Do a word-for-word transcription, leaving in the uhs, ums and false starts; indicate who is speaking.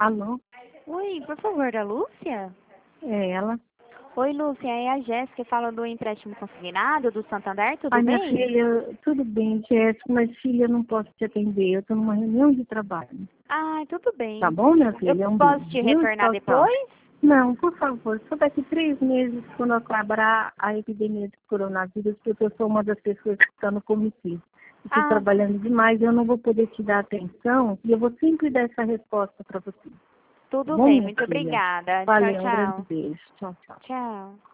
Speaker 1: Alô?
Speaker 2: Oi, por favor, a Lúcia?
Speaker 1: É ela.
Speaker 2: Oi, Lúcia, é a Jéssica falando do empréstimo consignado do Santander, tudo
Speaker 1: Ai, minha
Speaker 2: bem?
Speaker 1: filha, tudo bem, Jéssica, mas filha, eu não posso te atender. Eu estou numa reunião de trabalho.
Speaker 2: Ai, tudo bem.
Speaker 1: Tá bom, minha
Speaker 2: Eu
Speaker 1: filha? Um
Speaker 2: posso
Speaker 1: beijo,
Speaker 2: te
Speaker 1: viu?
Speaker 2: retornar
Speaker 1: Tchau, tchau.
Speaker 2: depois?
Speaker 1: Não, por favor, só daqui três meses, quando acabar a epidemia de coronavírus, porque eu sou uma das pessoas que está no comitê. Estou
Speaker 2: Ah,
Speaker 1: trabalhando demais, eu não vou poder te dar atenção e eu vou sempre dar essa resposta para você. Tá
Speaker 2: tudo
Speaker 1: bom,
Speaker 2: bem,
Speaker 1: minha
Speaker 2: muito
Speaker 1: filha?
Speaker 2: obrigada. Tchau,
Speaker 1: Valeu, um grande
Speaker 2: tchau.
Speaker 1: beijo. Tchau, tchau.
Speaker 2: Tchau.